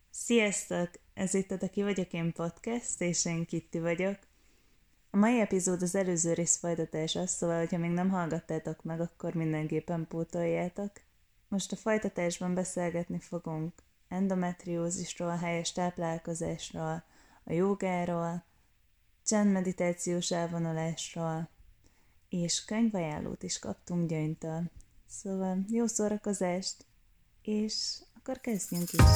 Sziasztok! Ez itt a Ki vagyok én podcast, és én Kitti vagyok. A mai epizód az előző rész folytatása, szóval, hogyha még nem hallgattátok meg, akkor mindenképpen pótoljátok. Most a folytatásban beszélgetni fogunk endometriózisról, helyes táplálkozásról, a jogáról, csendmeditációs elvonulásról, és könyvajánlót is kaptunk Gyönytől. Szóval jó szórakozást, és akkor kezdjünk is!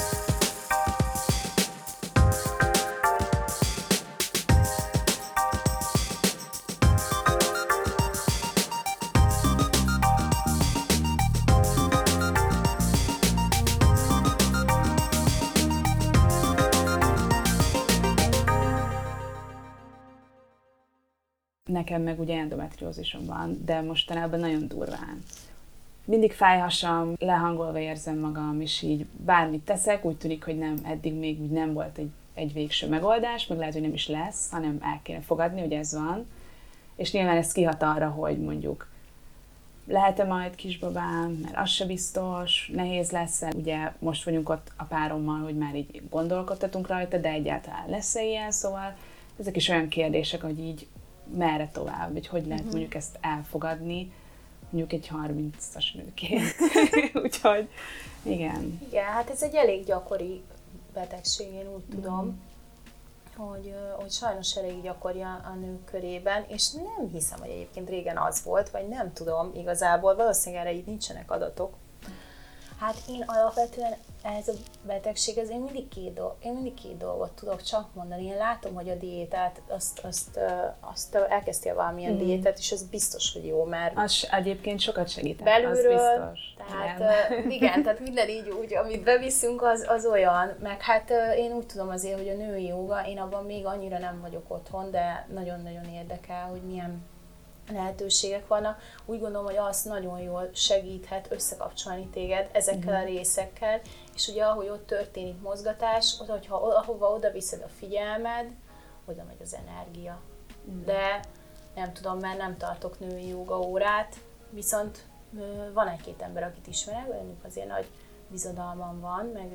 Nekem meg ugye endometriózisom van, de mostanában nagyon durván. Mindig fáj hasam, lehangolva érzem magam, és így bármit teszek, úgy tűnik, hogy nem, eddig még úgy nem volt egy végső megoldás, meg lehet, hogy nem is lesz, hanem el kéne fogadni, hogy ez van. És nyilván ez kihat arra, hogy mondjuk lehet-e majd kisbabám, mert az se biztos, nehéz lesz. Ugye most vagyunk ott a párommal, hogy már így gondolkodtatunk rajta, de egyáltalán lesz-e ilyen, szóval ezek is olyan kérdések, hogy így merre tovább, vagy hogy lehet mondjuk ezt elfogadni, mondjuk egy 30-as nőként. Úgyhogy, igen. Igen, hát ez egy elég gyakori betegség, én úgy tudom, hogy sajnos elég gyakori a nők körében, és nem hiszem, hogy egyébként régen az volt, vagy nem tudom igazából, valószínűleg erre így nincsenek adatok. Hát én alapvetően ez a betegség, én mindig két dolgot tudok csak mondani. Én látom, hogy a diétát, azt elkezdtél valamilyen diétát, és ez biztos, hogy jó, mert... Az egyébként sokat segít. Belülről, az biztos. tehát igen, tehát minden így úgy, amit beviszünk, az olyan. Meg hát én úgy tudom azért, hogy a női jóga, én abban még annyira nem vagyok otthon, de nagyon-nagyon érdekel, hogy milyen lehetőségek vannak. Úgy gondolom, hogy azt nagyon jól segíthet összekapcsolni téged ezekkel a részekkel, és ugye ahogy ott történik mozgatás, ahova oda viszed a figyelmed, oda megy az energia. De nem tudom, mert nem tartok női jóga órát, viszont van egy-két ember, akit ismerek, bennük azért nagy bizodalmam van, meg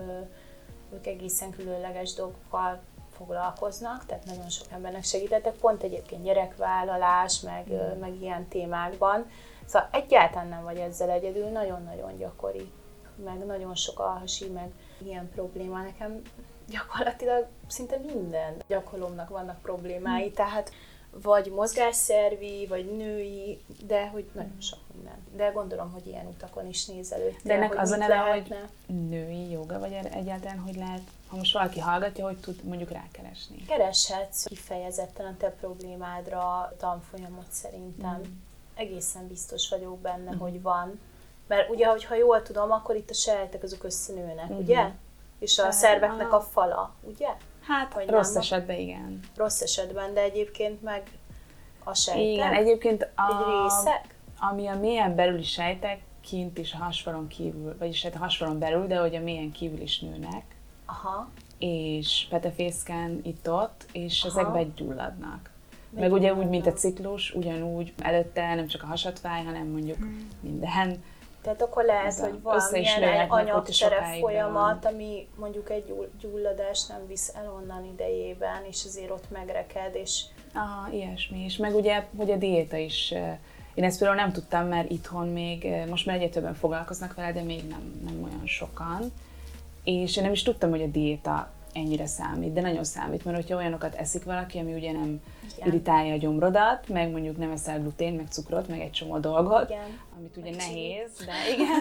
ők egészen különleges dolgokkal foglalkoznak, tehát nagyon sok embernek segítettek, pont egyébként gyerekvállalás, meg ilyen témákban. Szóval egyáltalán nem vagy ezzel egyedül, nagyon-nagyon gyakori, meg nagyon sok alhasi, meg ilyen probléma. Nekem gyakorlatilag szinte minden gyakorlomnak vannak problémái, tehát vagy mozgásszervi, vagy női, de hogy nagyon sok minden. De gondolom, hogy ilyen utakon is nézelődtél. De ennek az a neve, hogy női jóga, vagy egyáltalán hogy lehet, ha most valaki hallgatja, hogy tud mondjuk rákeresni? Kereshetsz kifejezetten a te problémádra tanfolyamot szerintem. Egészen biztos vagyok benne, hogy van. Mert ugye, ha jól tudom, akkor itt a sejtek azok összenőnek, ugye? És a szerveknek a fala, ugye? Hát vagy rossz esetben igen. Rossz esetben, de egyébként meg a sejtek? Igen, egyébként egy részek? Ami a mélyen belüli sejtek, kint is a hasfalon kívül, vagyis hát a hasfalon belül, de hogy a mélyen kívül is nőnek. Aha. És petefészken itt-ott, és ezek begyulladnak. Meg ugye úgy, mint a ciklus, ugyanúgy előtte nem csak a hasad fáj, hanem mondjuk minden. Tehát akkor lehet, hogy valamilyen anyagterep folyamat, ami mondjuk egy gyulladást nem visz el onnan idejében, és azért ott megreked, és... Aha, ilyesmi is. Meg ugye, hogy a diéta is. Én ezt például nem tudtam, mert itthon még, most már egyre többen foglalkoznak vele, de még nem olyan sokan. És én nem is tudtam, hogy a diéta ennyire számít, de nagyon számít, mert hogyha olyanokat eszik valaki, ami ugye nem irritálja a gyomrodat, meg mondjuk nem eszel glutén, meg cukrot, meg egy csomó dolgot, amit ugye nehéz, de igen,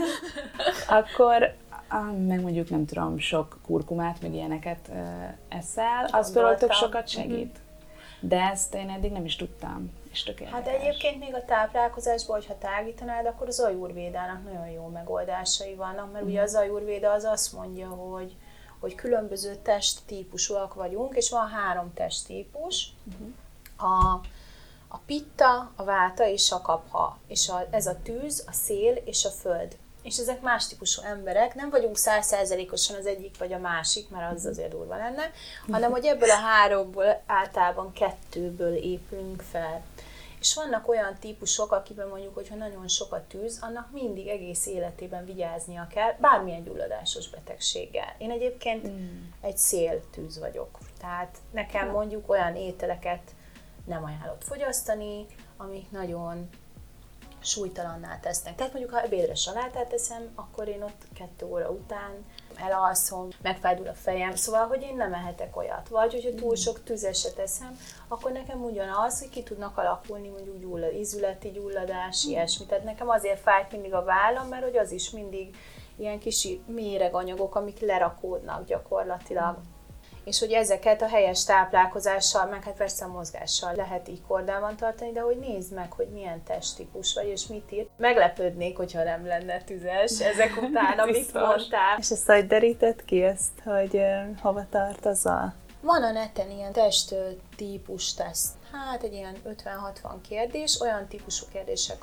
akkor meg mondjuk nem tudom, sok kurkumát, meg ilyeneket eszel, az például tök sokat segít. De ezt én eddig nem is tudtam, és tök érdekes. Hát egyébként még a táplálkozásból, hogyha tágítanád, akkor az ajurvédának nagyon jó megoldásai vannak, mert ugye az ajurvéda az azt mondja, hogy különböző testtípusúak vagyunk, és van 3 testtípus, a pitta, a váta és a kapha, és ez a tűz, a szél és a föld. És ezek más típusú emberek, nem vagyunk 100%-osan az egyik vagy a másik, mert az azért durva lenne, hanem hogy ebből a 3-ból általában 2-ből épülünk fel. És vannak olyan típusok, akiben mondjuk, hogyha nagyon sok a tűz, annak mindig egész életében vigyáznia kell, bármilyen gyulladásos betegséggel. Én egyébként egy széltűz vagyok. Tehát nekem mondjuk olyan ételeket nem ajánlott fogyasztani, amik nagyon súlytalanná tesznek. Tehát mondjuk, ha ebédre salátát eszem, akkor én ott 2 óra után elalszom, megfájdul a fejem, szóval, hogy én nem ehetek olyat. Vagy, hogyha túl sok tüzeset eszem, akkor nekem ugyanaz, hogy ki tudnak alakulni mondjuk ízületi gyulladás, ilyesmi. Tehát nekem azért fájt mindig a vállam, mert hogy az is mindig ilyen kis méreganyagok, amik lerakódnak gyakorlatilag. És hogy ezeket a helyes táplálkozással, meg hát persze a mozgással lehet így kordában tartani, de hogy nézd meg, hogy milyen testtípus vagy, és mit ír. Meglepődnék, hogyha nem lenne tüzes ezek után, amit mondtál. És ezt hogy derített ki ezt, hogy hova tartozol? Van a neten ilyen testtípus teszt. Hát egy ilyen 50-60 kérdés, olyan típusú kérdések,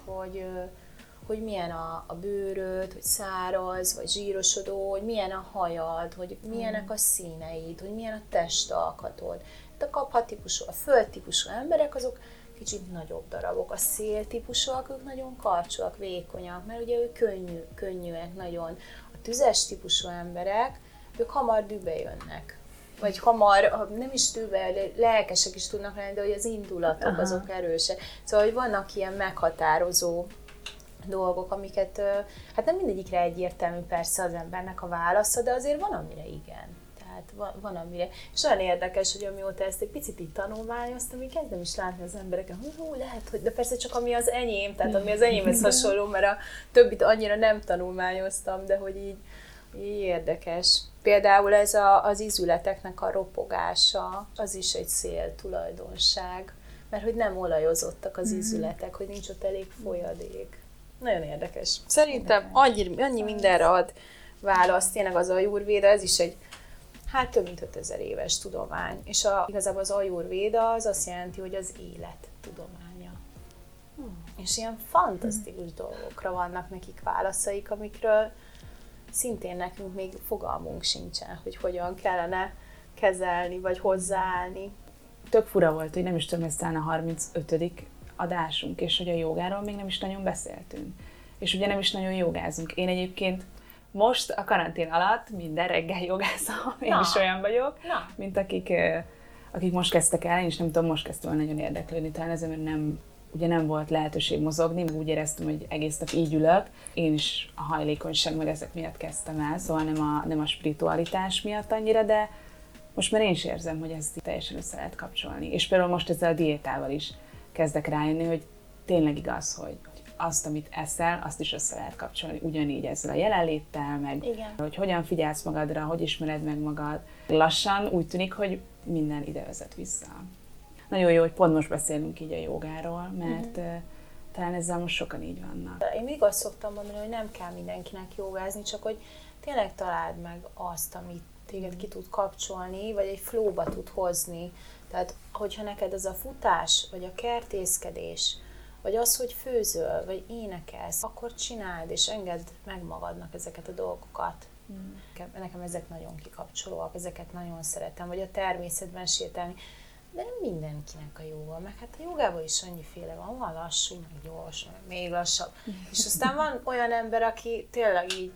hogy milyen a bőröd, hogy száraz, vagy zsírosodó, hogy milyen a hajad, hogy milyenek a színeid, hogy milyen a testalkatod. De a kapha típusú, a föld típusú emberek, azok kicsit nagyobb darabok. A szél típusúak, ők nagyon karcsúak, vékonyak, mert ugye ők könnyűek nagyon. A tüzes típusú emberek, ők hamar dühbe jönnek. Vagy hamar, nem is dühbe, lelkesek is tudnak lenni, de hogy az indulatok azok erősek. Szóval, hogy vannak ilyen meghatározó dolgok, amiket, hát nem mindegyikre egyértelmű persze az embernek a válasza, de azért van, amire igen. Tehát van amire. És olyan érdekes, hogy amióta ezt egy picit így tanulmányoztam, így kezdem is látni az embereken, hogy lehet, hogy, de persze csak ami az enyém, tehát ami az enyémhez hasonló, mert a többit annyira nem tanulmányoztam, de hogy így érdekes. Például ez az ízületeknek a ropogása, az is egy szél tulajdonság, mert hogy nem olajozottak az ízületek, hogy nincs ott elég folyadék. Nagyon érdekes. Szerintem annyi mindenre ad választ, tényleg az ajurvéda, ez is egy több mint 5000 éves tudomány. És igazából az ajurvéda az azt jelenti, hogy az élet tudománya. És ilyen fantasztikus dolgokra vannak nekik válaszaik, amikről szintén nekünk még fogalmunk sincsen, hogy hogyan kellene kezelni, vagy hozzáállni. Tök fura volt, hogy nem is tudom, ez talán a 35. adásunk, és hogy a jogáról még nem is nagyon beszéltünk. És ugye nem is nagyon jogázunk. Én egyébként most a karantén alatt minden reggel jogázom, én is olyan vagyok, mint akik most kezdtek el, én is nem tudom, most kezdtem nagyon érdeklődni, talán ezért, mert nem volt lehetőség mozogni, meg úgy éreztem, hogy egész nap így ülök. Én is a hajlékonyság meg ezek miatt kezdtem el, szóval nem a spiritualitás miatt annyira, de most már én is érzem, hogy ezt teljesen össze lehet kapcsolni. És például most ezzel a diétával is kezdek rájönni, hogy tényleg igaz, hogy azt, amit eszel, azt is össze lehet kapcsolni. Ugyanígy ezzel a jelenléttel, meg hogy hogyan figyelsz magadra, hogy ismered meg magad. Lassan úgy tűnik, hogy minden ide vezet vissza. Nagyon jó, hogy pont most beszélünk így a jogáról, mert talán ezzel most sokan így vannak. Én még azt szoktam mondani, hogy nem kell mindenkinek jogázni, csak hogy tényleg találd meg azt, amit téged ki tud kapcsolni, vagy egy flowba tud hozni. Tehát, hogyha neked ez a futás, vagy a kertészkedés, vagy az, hogy főzöl, vagy énekelsz, akkor csináld, és engedd meg magadnak ezeket a dolgokat. Nekem ezek nagyon kikapcsolóak, ezeket nagyon szeretem, vagy a természetben sétálni. De nem mindenkinek a jóga, meg hát a jogában is annyiféle van lassú, meg gyors, meg még lassabb. És aztán van olyan ember, aki tényleg így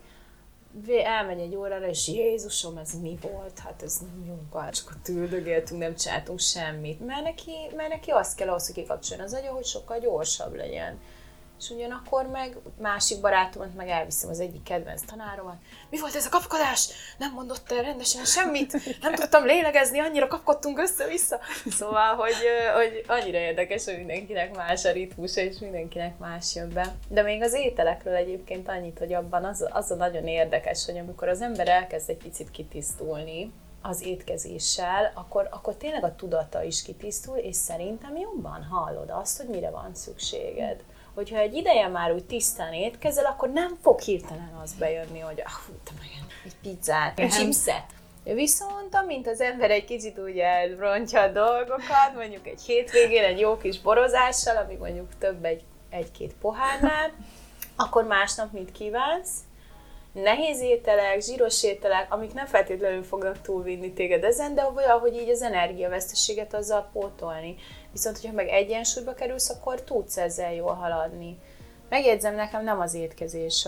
elmegy egy órára, és Jézusom, ez mi volt? Hát ez nem jóga, csak ott üldögéltünk, nem csináltunk semmit. Mert neki azt kell ahhoz, hogy kikapcsoljon az agya, hogy sokkal gyorsabb legyen. És ugyanakkor meg másik barátomat meg elviszem, az egyik kedvenc tanáromat. Mi volt ez a kapkodás? Nem mondott el rendesen semmit, nem tudtam lélegezni, annyira kapkodtunk össze-vissza. Szóval, hogy annyira érdekes, hogy mindenkinek más a ritmusa, és mindenkinek más jön be. De még az ételekről egyébként annyit, hogy abban az a nagyon érdekes, hogy amikor az ember elkezd egy picit kitisztulni az étkezéssel, akkor tényleg a tudata is kitisztul, és szerintem jobban hallod azt, hogy mire van szükséged. Hogyha egy ideje már úgy tisztán étkezel, akkor nem fog hirtelen az bejönni, hogy egy pizzát, egy chipset. Viszont amint az ember egy kicsit úgy elrontja a dolgokat, mondjuk egy hétvégén egy jó kis borozással, ami mondjuk több egy-két pohárnál, akkor másnap mit kívánsz? nehéz ételek, zsíros ételek, amik nem feltétlenül fognak túlvinni téged ezen, de valahogy így az energiaveszteséget azzal pótolni. Viszont, hogyha meg egyensúlyba kerülsz, akkor tudsz ezzel jól haladni. Megjegyzem, nekem nem az étkezés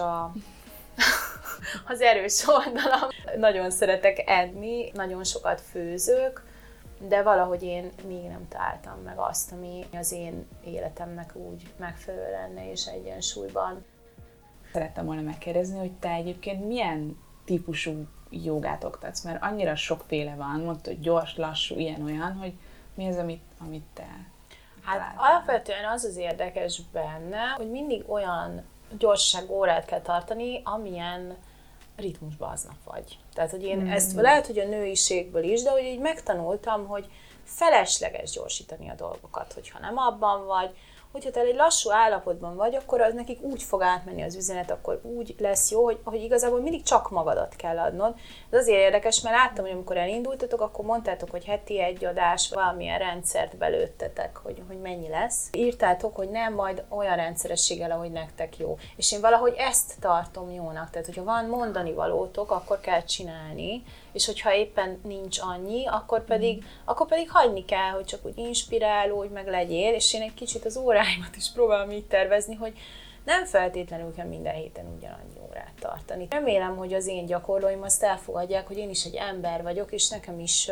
az erős oldalam. Nagyon szeretek enni, nagyon sokat főzök, de valahogy én még nem találtam meg azt, ami az én életemnek úgy megfelelő lenne és egyensúlyban. Szerettem volna megkérdezni, hogy te egyébként milyen típusú jogát oktatsz, mert annyira sokféle van, mondta, hogy gyors, lassú, ilyen-olyan, hogy mi az, amit te Hát találtál? alapvetően az érdekes benne, hogy mindig olyan gyorsaságú órát kell tartani, amilyen ritmusban aznap vagy. Tehát, hogy én ezt lehet, hogy a nőiségből is, de hogy így megtanultam, hogy felesleges gyorsítani a dolgokat, hogyha nem abban vagy, hogyha te egy lassú állapotban vagy, akkor az nekik úgy fog átmenni az üzenet, akkor úgy lesz jó, hogy igazából mindig csak magadat kell adnod. Ez azért érdekes, mert láttam, hogy amikor elindultatok, akkor mondtátok, hogy heti egy adás, valamilyen rendszert belőttetek, hogy mennyi lesz. Írtátok, hogy nem majd olyan rendszerességgel, ahogy nektek jó. És én valahogy ezt tartom jónak. Tehát, hogyha van mondani valótok, akkor kell csinálni, és hogyha éppen nincs annyi, akkor pedig hagyni kell, hogy csak úgy inspiráló, hogy meg legyél, és én egy kicsit az óráimat is próbálom így tervezni, hogy nem feltétlenül kell minden héten ugyanannyi órát tartani. Remélem, hogy az én gyakorlóim azt elfogadják, hogy én is egy ember vagyok, és nekem is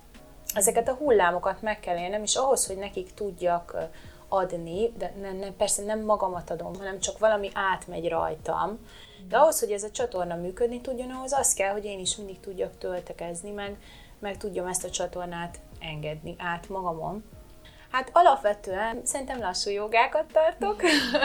ezeket a hullámokat meg kell élnem, és ahhoz, hogy nekik tudjak adni, de persze nem magamat adom, hanem csak valami átmegy rajtam, de ahhoz, hogy ez a csatorna működni tudjon, ahhoz az kell, hogy én is mindig tudjak töltekezni, meg tudjam ezt a csatornát engedni át magamon. Hát alapvetően szerintem lassú jogákat tartok,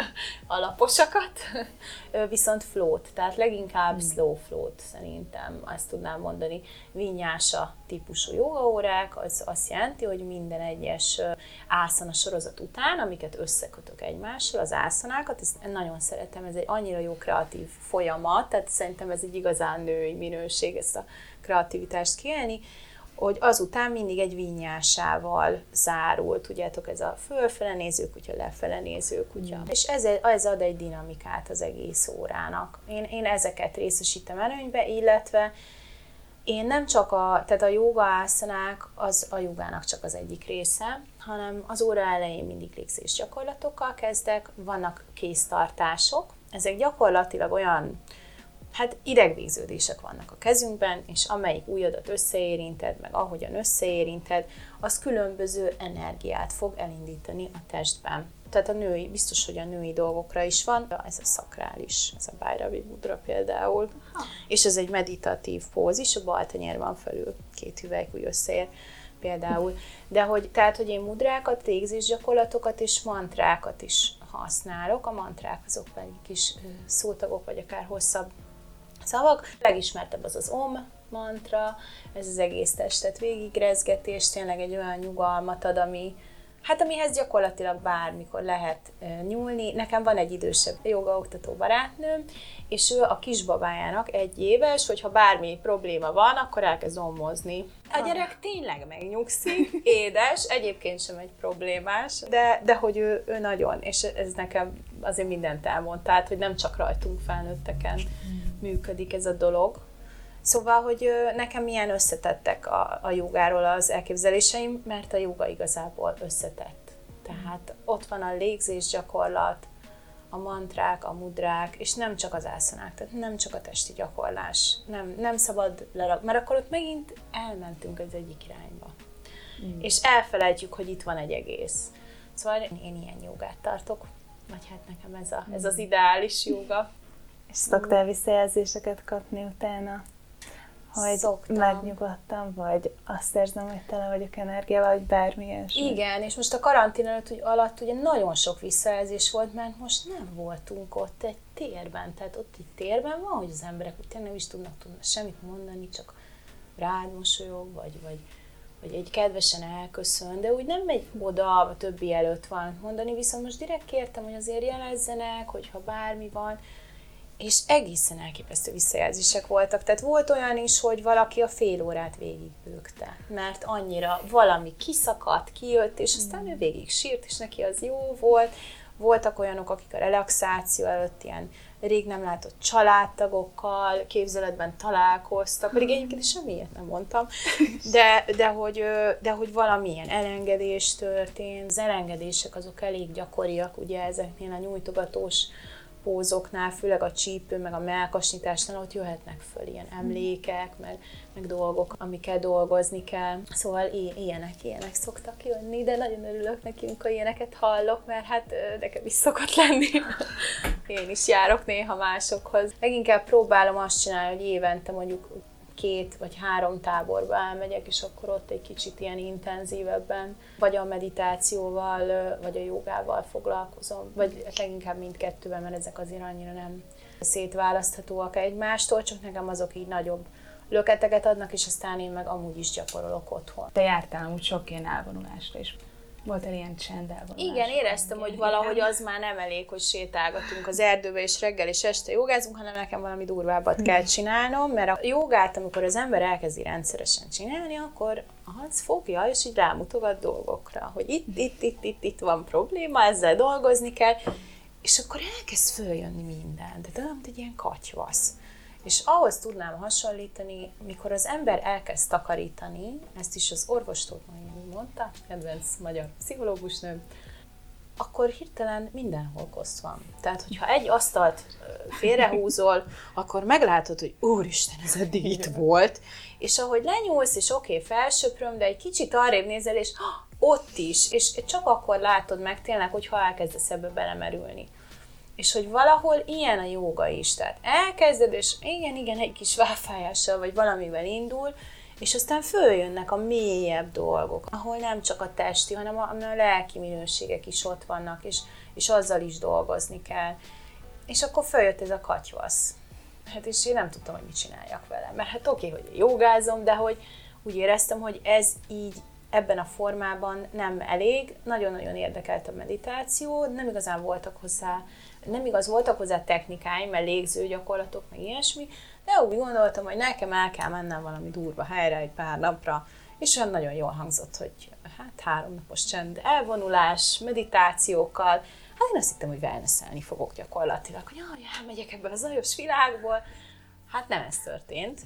alaposakat, viszont flow-t, tehát leginkább slow flow-t szerintem, azt tudnám mondani. Vinyása típusú jogaórák, az azt jelenti, hogy minden egyes ászana sorozat után, amiket összekötök egymással, az ászanákat, ezt nagyon szeretem, ez egy annyira jó kreatív folyamat, tehát szerintem ez egy igazán női minőség, ezt a kreativitást kiélni, hogy azután mindig egy vinyásával zárul, tudjátok, ez a fölfele néző kutya, lefele néző kutya. És ez ad egy dinamikát az egész órának. Én ezeket részesítem előnybe, illetve én nem csak tehát a jóga ászanák az a jogának csak az egyik része, hanem az óra elején mindig légzés gyakorlatokkal kezdek, vannak kéztartások, ezek gyakorlatilag olyan, hát idegvégződések vannak a kezünkben, és amelyik ujjadat összeérinted, meg ahogyan összeérinted, az különböző energiát fog elindítani a testben. Tehát biztos, hogy a női dolgokra is van, ez a szakrális, ez a Bhairavi mudra például. És ez egy meditatív pózis, a bal tenyér van felül, 2 hüvelykúj összeér például. De hogy én mudrákat, légzésgyakorlatokat és mantrákat is használok. A mantrák azok pedig kis szótagok, vagy akár hosszabb szavak. A legismertebb az OM mantra, ez az egész testet végigrezgetés, tényleg egy olyan nyugalmat ad, amihez gyakorlatilag bármikor lehet nyúlni. Nekem van egy idősebb jogaoktató barátnőm, és ő a kisbabájának 1 éves, hogyha bármi probléma van, akkor elkezd ommozni. A gyerek tényleg megnyugszik, édes, egyébként sem egy problémás, de hogy ő nagyon, és ez nekem azért mindent elmond, tehát, hogy nem csak rajtunk felnőtteken működik ez a dolog. Szóval, hogy nekem milyen összetettek a jogáról az elképzeléseim, mert a joga igazából összetett. Tehát ott van a légzés gyakorlat, a mantrák, a mudrák, és nem csak az ászanák, tehát nem csak a testi gyakorlás. Nem szabad lerakni, mert akkor ott megint elmentünk az egyik irányba. És elfelejtjük, hogy itt van egy egész. Szóval én ilyen jogát tartok, vagy hát nekem ez az ideális joga. És szoktál visszajelzéseket kapni utána? Hogy Szoktam. Megnyugodtam, vagy azt érzem, hogy tele vagyok energiával, vagy bármi ilyesmi. Igen, és most a karantén alatt ugye nagyon sok visszajelzés volt, mert most nem voltunk ott egy térben. Tehát ott egy térben van, hogy az emberek úgy nem is tudnak semmit mondani, csak rád mosolyog, vagy egy kedvesen elköszön, de úgy nem megy oda a többi előtt van mondani, viszont most direkt kértem, hogy azért jelezzenek, hogyha bármi van, és egészen elképesztő visszajelzések voltak. Tehát volt olyan is, hogy valaki a fél órát végigbőgte, mert annyira valami kiszakadt, kijött, és aztán ő végig sírt, és neki az jó volt. Voltak olyanok, akik a relaxáció előtt ilyen rég nem látott családtagokkal, képzeletben találkoztak, pedig egyébként semmi ilyet nem mondtam, de hogy valamilyen elengedés történt. Az elengedések azok elég gyakoriak, ugye ezeknél a nyújtogatós pózoknál, főleg a csípő, meg a mellkasnyitásnál ott jöhetnek föl ilyen emlékek, meg dolgok, amikkel dolgozni kell. Szóval ilyenek szoktak jönni, de nagyon örülök neki, amikor ilyeneket hallok, mert hát nekem is szokott lenni. Én is járok néha másokhoz. Leginkább próbálom azt csinálni, hogy évente mondjuk 2 vagy 3 táborba elmegyek, és akkor ott egy kicsit ilyen intenzívebben, vagy a meditációval, vagy a jogával foglalkozom, vagy leginkább mindkettőben, mert ezek azért annyira nem szétválaszthatóak egymástól, csak nekem azok így nagyobb löketeket adnak, és aztán én meg amúgy is gyakorolok otthon. Te jártál amúgy sok ilyen elvonulásra is. Volt-e ilyen csend elvonulás? Igen, éreztem, hogy valahogy az már nem elég, hogy sétálgatunk az erdőbe, és reggel és este jogázunk, hanem nekem valami durvábbat kell csinálnom, mert a jogát, amikor az ember elkezdi rendszeresen csinálni, akkor az fogja, és így rámutogat dolgokra, hogy itt van probléma, ezzel dolgozni kell, és akkor elkezd följönni minden, de olyan, mint egy ilyen katyvasz. És ahhoz tudnám hasonlítani, mikor az ember elkezd takarítani, ezt is az orvostót mondta, kedvenc magyar pszichológusnőm, akkor hirtelen mindenhol kosz van. Tehát, hogyha egy asztalt félrehúzol, akkor meglátod, hogy úristen, ez eddig itt volt, és ahogy lenyúlsz, és oké, felsöpröm, de egy kicsit arrébb nézel, és ott is, és csak akkor látod meg tényleg, hogyha elkezdesz ebbe belemerülni. És hogy valahol ilyen a jóga is. Tehát elkezded, és igen, egy kis váfájással, vagy valamivel indul, és aztán följönnek a mélyebb dolgok, ahol nem csak a testi, hanem a lelki minőségek is ott vannak, és azzal is dolgozni kell. És akkor följött ez a katyvasz. Hát és én nem tudtam, hogy mit csináljak vele. Mert hát oké, hogy jogázom, de hogy úgy éreztem, hogy ez így ebben a formában nem elég. Nagyon-nagyon érdekelt a meditáció, nem igaz voltak hozzá technikáim, mert légző gyakorlatok, meg ilyesmi, de úgy gondoltam, hogy nekem el kell mennem valami durva helyre egy pár napra, és olyan nagyon jól hangzott, hogy hát 3 napos csend, elvonulás, meditációkkal. Hát én azt hittem, hogy wellnesselni fogok gyakorlatilag, hogy elmegyek ebből a zajos világból. Hát nem ez történt.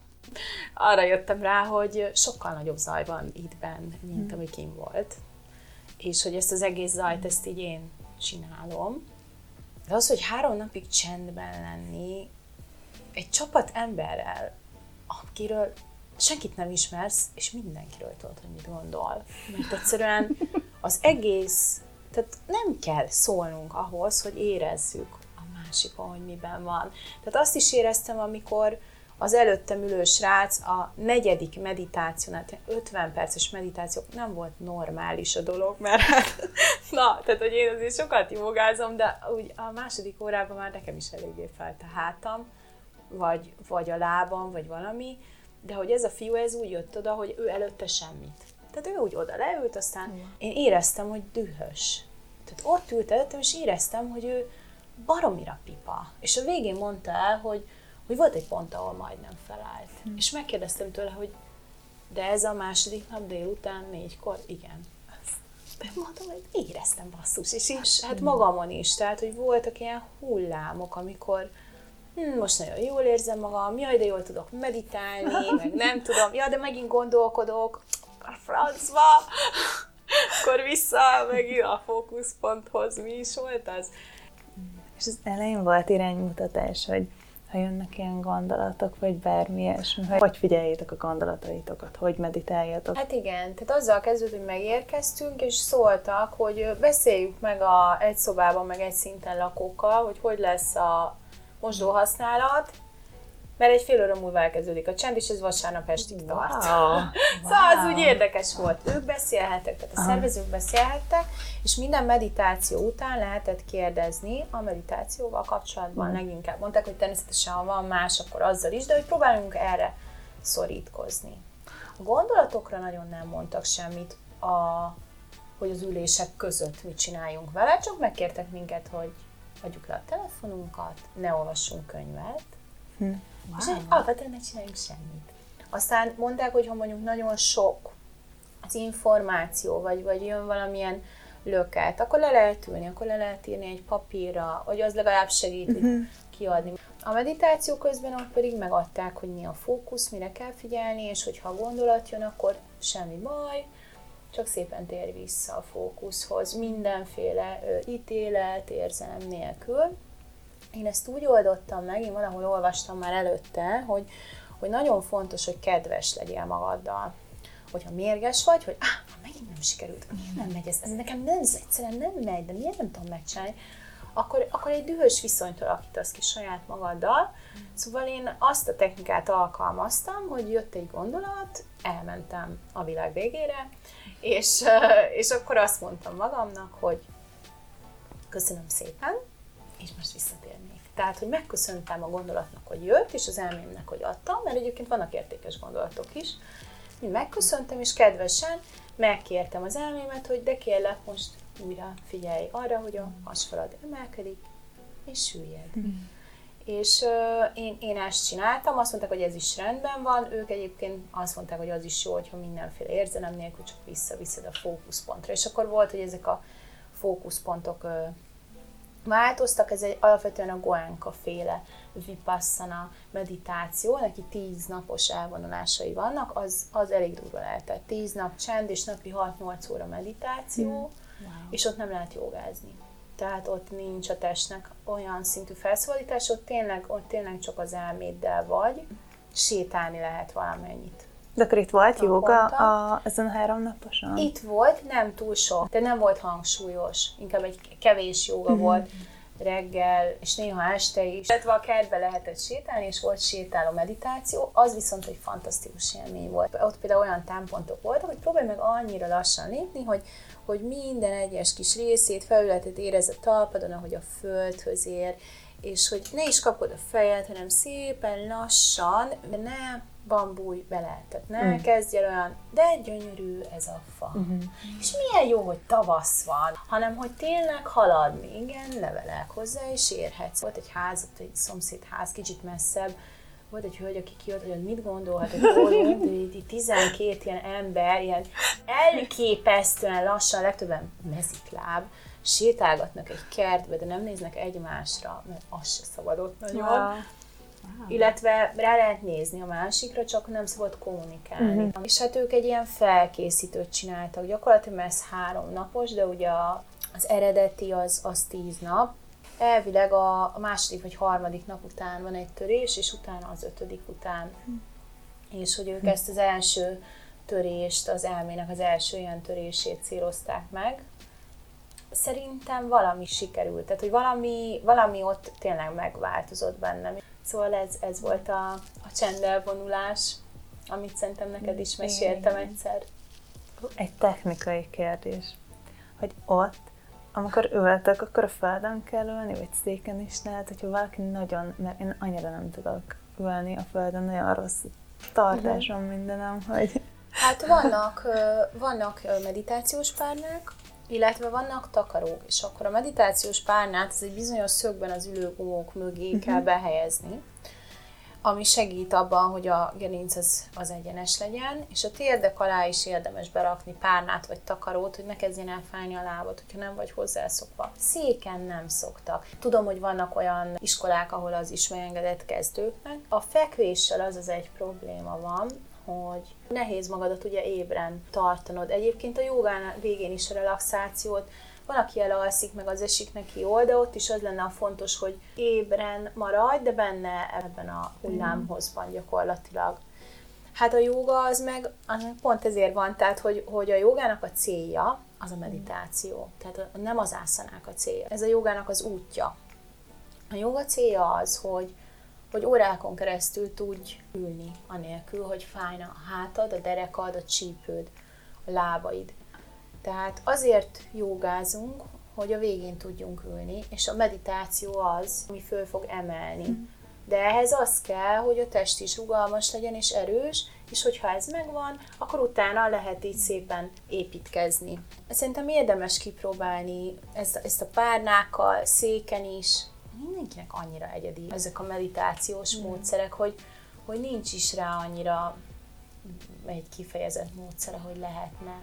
Arra jöttem rá, hogy sokkal nagyobb zaj van itt benn, mint ami kint volt. És hogy ezt az egész zajt, ezt így én csinálom. De az, hogy 3 napig csendben lenni, egy csapat emberrel, akiről senkit nem ismersz, és mindenkiről tudod, hogy mit gondol. Mert egyszerűen az egész, tehát nem kell szólnunk ahhoz, hogy érezzük a másikon, hogy miben van. Tehát azt is éreztem, amikor az előttem ülő srác a 4. meditációnál, 50 perces meditáció, nem volt normális a dolog, mert tehát hogy én azért sokat jogázom, de úgy a 2. órában már nekem is eléggé felt a hátam, vagy a lábam, vagy valami, de hogy ez a fiú, ez úgy jött oda, hogy ő előtte semmit. Tehát ő úgy oda leült, aztán én éreztem, hogy dühös. Tehát ott ült előttem, és éreztem, hogy ő baromira pipa. És a végén mondta el, hogy volt egy pont, ahol majdnem felállt. És megkérdeztem tőle, hogy de ez a 2. nap délután 4-kor? Igen. Mondom, hogy éreztem basszus. És hát magamon is, tehát, hogy voltak ilyen hullámok, amikor most nagyon jól érzem magam, jaj, de jól tudok meditálni, meg nem tudom, de megint gondolkodok, a francba, akkor vissza megint a fókuszponthoz. Mi is volt az? És az elején volt iránymutatás, hogy ha jönnek ilyen gondolatok, vagy bármi ilyesmi, hogy figyeljétek a gondolataitokat, hogy meditáljatok. Hát igen, tehát azzal kezdődött, hogy megérkeztünk, és szóltak, hogy beszéljük meg egy szobában, meg egy szinten lakókkal, hogy lesz a mosdóhasználat, mert egy fél óra múlva elkezdődik a csend, és ez vasárnap estig tart. Szóval az úgy érdekes volt. Ők beszélhettek, tehát a szervezők beszélhettek, és minden meditáció után lehetett kérdezni a meditációval kapcsolatban leginkább. Mondták, hogy természetesen, ha van más, akkor azzal is, de hogy próbáljunk erre szorítkozni. A gondolatokra nagyon nem mondtak semmit, hogy az ülések között mit csináljunk vele, csak megkértek minket, hogy adjuk le a telefonunkat, ne olvassunk könyvet, és alapvetően ne csináljunk semmit. Aztán mondták, hogy ha mondjuk nagyon sok az információ, vagy jön valamilyen löket, akkor le lehet ülni, akkor le lehet írni egy papírra, hogy az legalább segít kiadni. A meditáció közben ott pedig megadták, hogy mi a fókusz, mire kell figyelni, és hogyha a gondolat jön, akkor semmi baj, csak szépen tér vissza a fókuszhoz, mindenféle ítélet, érzelem nélkül. Én ezt úgy oldottam meg, én valahol olvastam már előtte, hogy nagyon fontos, hogy kedves legyél magaddal. Hogyha mérges vagy, hogy megint nem sikerült, miért nem megy ez nekem egyszerűen nem megy, de miért nem tudom megcsinálni, akkor egy dühös viszonyt alakítasz ki saját magaddal. Szóval én azt a technikát alkalmaztam, hogy jött egy gondolat, elmentem a világ végére, és akkor azt mondtam magamnak, hogy köszönöm szépen, és most visszatérnék. Tehát, hogy megköszöntem a gondolatnak, hogy jött, és az elmémnek, hogy adtam, mert egyébként vannak értékes gondolatok is. Én megköszöntem, és kedvesen megkértem az elmémet, hogy de kérlek, most újra figyelj arra, hogy a hasfalad emelkedik, és süllyed. És én ezt csináltam, azt mondták, hogy ez is rendben van, ők egyébként azt mondták, hogy az is jó, hogyha mindenféle érzelem nélkül csak visszaviszed a fókuszpontra. És akkor volt, hogy ezek a fókuszpontok változtak, ez alapvetően a Goenka féle vipassana meditáció, neki 10 napos elvonulásai vannak, az elég durva lehet. Tehát 10 nap csend és napi 6-8 óra meditáció, és ott nem lehet jogázni. Tehát ott nincs a testnek olyan szintű felszabadítás, ott tényleg csak az elméddel vagy, sétálni lehet valamennyit. De akkor itt volt jóga ezen 3 naposan? Itt volt, nem túl sok, de nem volt hangsúlyos, inkább egy kevés jóga volt reggel, és néha este is. Illetve a kertbe lehetett sétálni, és volt sétáló meditáció, az viszont egy fantasztikus élmény volt. Ott például olyan támpontok voltak, hogy próbálj meg annyira lassan lépni, hogy minden egyes kis részét, felületet érezd a talpadon, ahogy a földhöz ér, és hogy ne is kapod a fejed, hanem szépen lassan, de ne bambulj bele, tehát ne kezdj el olyan, de gyönyörű ez a fa. És milyen jó, hogy tavasz van, hanem hogy tényleg haladni, igen, levelek hozzá, és érhetsz. Volt egy ház, egy szomszédház, kicsit messzebb, volt egy hölgy, aki kijött, hogy mit gondolhat, hogy hol 12 ilyen ember, ilyen elképesztően lassan, legtöbben mezitláb, sétálgatnak egy kertbe, de nem néznek egymásra, mert az se szabadott nagyon. Wow. Illetve rá lehet nézni a másikra, csak nem szabad kommunikálni. És hát ők egy ilyen felkészítőt csináltak. Gyakorlatilag ez 3 napos, de ugye az eredeti az 10 nap. Elvileg a második vagy harmadik nap után van egy törés, és utána az 5. után. És hogy ők ezt az első törést, az elmének az első ilyen törését célozták meg. Szerintem valami sikerült, tehát hogy valami ott tényleg megváltozott bennem. Szóval ez volt a csendelvonulás, amit szerintem neked is meséltem egyszer. Egy technikai kérdés, hogy ott, amikor ültek, akkor a földön kell ülni, vagy széken is lehet, hogyha valaki nagyon, mert én annyira nem tudok ülni a földön, nagyon rossz tartásom mindenem, hogy... Hát vannak meditációs párnák, illetve vannak takarók, és akkor a meditációs párnát ez egy bizonyos szögben az ülőgumók mögé kell behelyezni, ami segít abban, hogy a gerinc az egyenes legyen, és a térdek alá is érdemes berakni párnát vagy takarót, hogy ne kezdjen el fájni a lábad, hogyha nem vagy hozzászokva. Széken nem szoktak. Tudom, hogy vannak olyan iskolák, ahol az is megengedett kezdőknek. A fekvéssel az egy probléma van, hogy nehéz magadat ugye ébren tartanod. Egyébként a jogán végén is a relaxációt, van, aki elalszik, meg az esik neki jól, de ott is az lenne a fontos, hogy ébren maradj, de benne ebben a hullámhozban gyakorlatilag. Hát a jóga az meg pont ezért van, tehát hogy a jogának a célja az a meditáció, tehát nem az ászanák a célja. Ez a jogának az útja. A joga célja az, hogy órákon keresztül tudj ülni, anélkül, hogy fájna a hátad, a derekad, a csípőd, a lábaid. Tehát azért jogázunk, hogy a végén tudjunk ülni, és a meditáció az, ami föl fog emelni. De ehhez az kell, hogy a test is rugalmas legyen és erős, és hogyha ez megvan, akkor utána lehet így szépen építkezni. Szerintem érdemes kipróbálni ezt a párnákkal, széken is. Mindenkinek annyira egyedi ezek a meditációs módszerek, hogy nincs is rá annyira egy kifejezett módszer, hogy lehetne.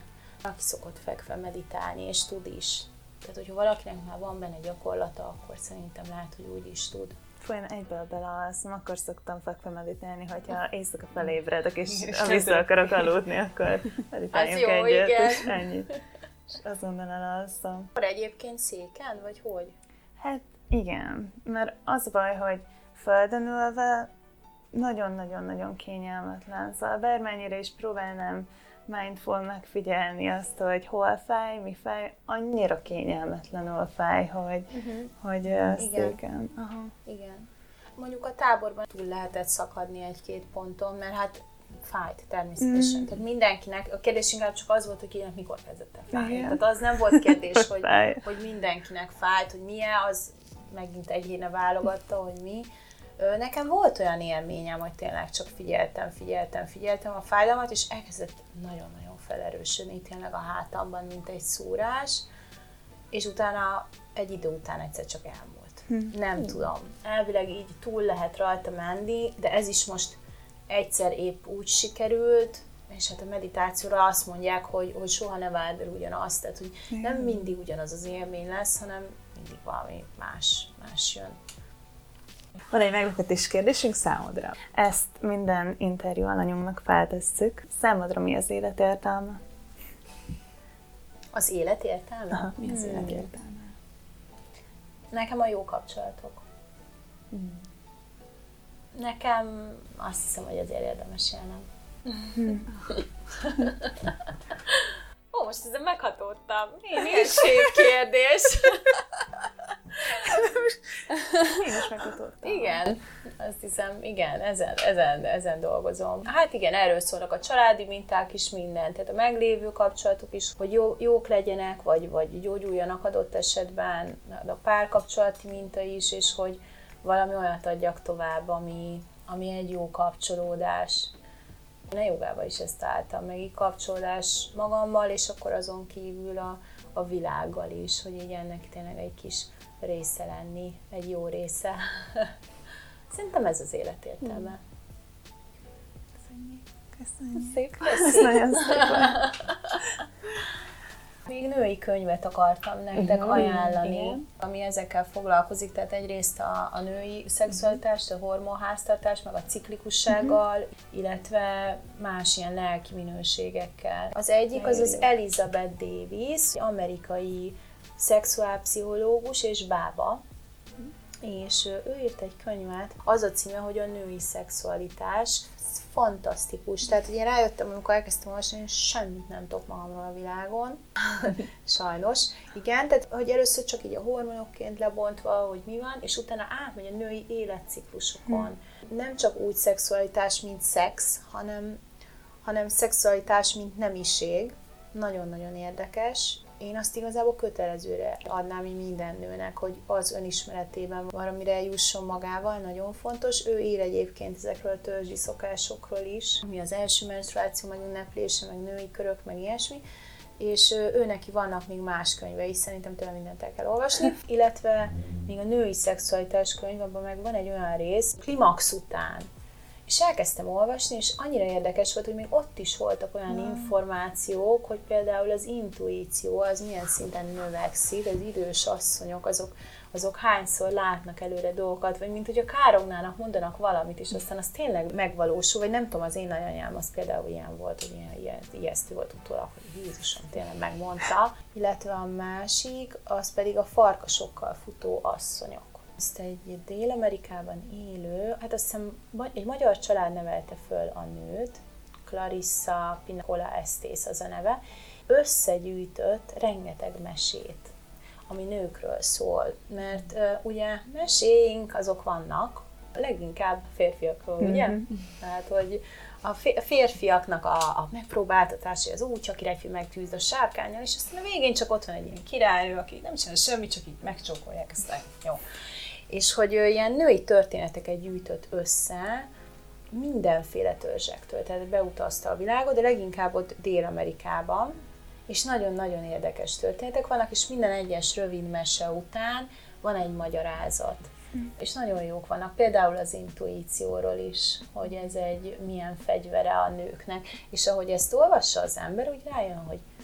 aki szokott fekve meditálni, és tud is. Tehát, hogyha valakinek már van benne gyakorlata, akkor szerintem lehet, hogy úgy is tud. Én egyből belealszom, akkor szoktam fekve meditálni, hogyha éjszaka felébredek, és vissza akarok aludni, akkor meditáljunk egyet, igen. És ennyi. És azonnal elalszom. Akkor egyébként széken, vagy hogy? Hát igen, mert az baj, hogy földön ülve nagyon-nagyon-nagyon kényelmetlen. Szóval bármennyire is próbálnám mindful megfigyelni azt, hogy hol fáj, mi fáj, annyira kényelmetlenül fáj, hogy széken. Aha. Igen. Mondjuk a táborban túl lehetett szakadni egy-két ponton, mert hát fájt természetesen. Tehát mindenkinek, a kérdés inkább csak az volt, hogy kinek mikor kezdett el fájni. Tehát az nem volt kérdés, hogy mindenkinek fájt, hogy milyen, az megint egyéne válogatta, hogy mi. Nekem volt olyan élményem, hogy tényleg csak figyeltem a fájdalmat, és elkezdett nagyon-nagyon felerősödni tényleg a hátamban, mint egy szúrás, és utána egy idő után egyszer csak elmúlt. Nem tudom. Elvileg így túl lehet rajta menni, de ez is most egyszer épp úgy sikerült, és hát a meditációra azt mondják, hogy soha ne várd el ugyanazt, tehát hogy nem mindig ugyanaz az élmény lesz, hanem mindig valami más jön. Van egy meglepetés kérdésünk számodra. Ezt minden interjú alanyunknak feltesszük. Számodra mi az élet értelme? Az élet értelme? Aha, mi az élet értelme? Nekem a jó kapcsolatok. Nekem azt hiszem, hogy azért érdemes élnem. Ó, most ezen meghatódtam. Milyen szép kérdés. Én is meghatódtam. Igen, azt hiszem, igen, ezen dolgozom. Hát igen, erről szólnak a családi minták is, minden. Tehát a meglévő kapcsolatok is, hogy jók legyenek, vagy gyógyuljanak adott esetben, a párkapcsolati minta is, és hogy valami olyat adjak tovább, ami egy jó kapcsolódás. Én a jogában is ezt álltam, meg így kapcsolódás magammal, és akkor azon kívül a világgal is, hogy így ennek tényleg egy kis része lenni, egy jó része. Szerintem ez az élet értelme. Köszönjük. Szép. Nagyon szépen. Még női könyvet akartam nektek ajánlani, ami ezekkel foglalkozik, tehát egyrészt a női szexualitást, a hormonháztartást, meg a ciklikussággal, illetve más ilyen lelki minőségekkel. Az egyik az Elizabeth Davis, amerikai szexuálpszichológus és bába, és ő írt egy könyvet, az a címe, hogy a női szexualitás. Ez fantasztikus. Tehát ugye rájöttem, amikor elkezdtem olvasni, hogy semmit nem tudok magamról a világon. Sajnos. Igen, tehát hogy először csak így a hormonokként lebontva, hogy mi van, és utána átmegy a női életciklusokon. Nem csak úgy szexualitás, mint szex, hanem szexualitás, mint nemiség. Nagyon-nagyon érdekes. Én azt igazából kötelezőre adnám így minden nőnek, hogy az önismeretében valamire jusson magával, nagyon fontos. Ő ír egyébként ezekről a törzsi szokásokról is, mi az első menstruáció megünneplése, meg női körök, meg ilyesmi, és ő neki vannak még más könyvei, szerintem tőle mindent el kell olvasni, illetve még a női szexualitás könyv, abban meg van egy olyan rész, klimax után. És elkezdtem olvasni, és annyira érdekes volt, hogy még ott is voltak olyan információk, hogy például az intuíció az milyen szinten növekszik, az idős asszonyok, azok hányszor látnak előre dolgokat, vagy mint hogy a kárognának mondanak valamit, és aztán az tényleg megvalósul, vagy nem tudom, az én nagyanyám az például ilyen volt, hogy ilyen ijesztő volt utólag, hogy Jézusom tényleg megmondta. Illetve a másik, az pedig a farkasokkal futó asszonyok. Ezt egy Dél-Amerikában élő, hát azt hiszem egy magyar család nevelte föl a nőt, Clarissa Pinkola Estés az a neve, összegyűjtött rengeteg mesét, ami nőkről szól, mert ugye meséink azok vannak, leginkább férfiakról, ugye? Tehát, hogy a férfiaknak a megpróbáltatása, az úgy, csak királyfi megtűz a sárkánnyal, és aztán a végén csak ott van egy ilyen királynő, aki nem csinál semmit, csak így megcsókolják, aztán jó. És hogy ilyen női történeteket gyűjtött össze mindenféle törzsektől, tehát beutazta a világot, de leginkább ott Dél-Amerikában, és nagyon-nagyon érdekes történetek vannak, és minden egyes rövid mese után van egy magyarázat. És nagyon jók vannak, például az intuícióról is, hogy ez egy milyen fegyvere a nőknek, és ahogy ezt olvassa az ember, úgy rájön, hogy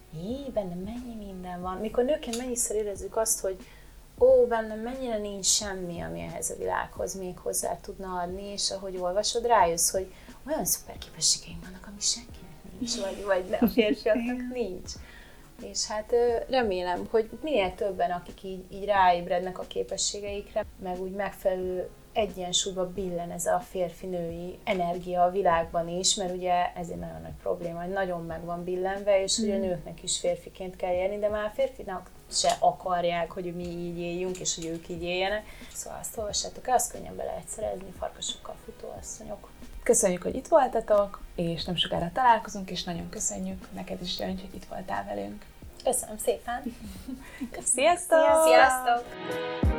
bennem mennyi minden van. Mikor nőként mennyiszer érezzük azt, hogy bennem mennyire nincs semmi, ami ehhez a világhoz még hozzá tudna adni, és ahogy olvasod, rájössz, hogy olyan szuper képességeim vannak, ami senkinek nincs, vagy a férfiaknak nincs. És hát remélem, hogy minél többen, akik így ráébrednek a képességeikre, meg úgy megfelelő egyensúlyba billen ez a férfi-női energia a világban is, mert ugye ez egy nagyon nagy probléma, hogy nagyon meg van billenve, és ugye a nőknek is férfiként kell élni, de már a férfinak se akarják, hogy mi így éljünk, és hogy ők így éljenek. Szóval azt olvassátok el, azt könnyen be lehet szerezni, Farkasokkal futóasszonyok. Köszönjük, hogy itt voltatok, és nem sokára találkozunk, és nagyon köszönjük neked is, Gyöngy, hogy itt voltál velünk. Köszönöm szépen! Sziasztok! Sziasztok!